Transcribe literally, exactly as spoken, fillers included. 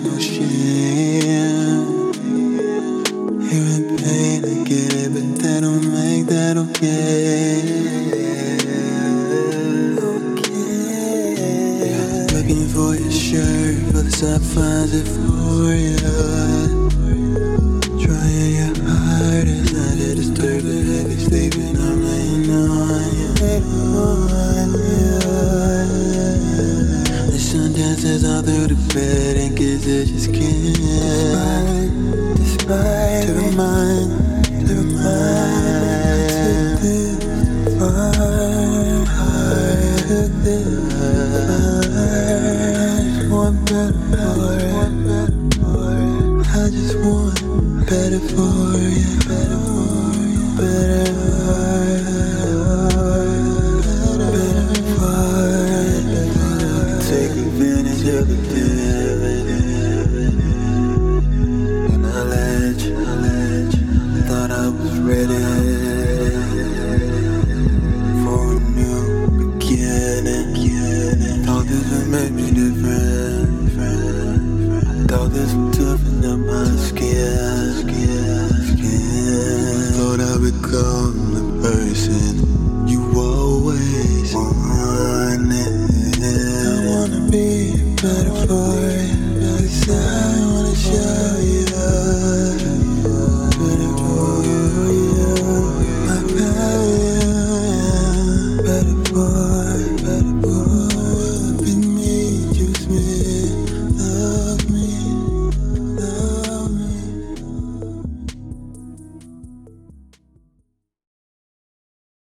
no shame. You're in pain, I get it, but that don't make that okay. Okay. Yeah, looking for your shirt, but the sun finds it for you. Trying your hardest not to disturb the heavy sleeping. I'm laying on you. The sun dances all through the bed and kids it just can't. Despite to the mind, to the mind, I took this far, I took this far. I just want better for you, I just want better for you, better for you, better for you, better for you. Take advantage of the day. When I let you, I let you, thought I was ready for a new beginning. Thought this would make me different. Thought this would toughen up my skin. Thought I'd become the person you always wanted. I wanna be better for you.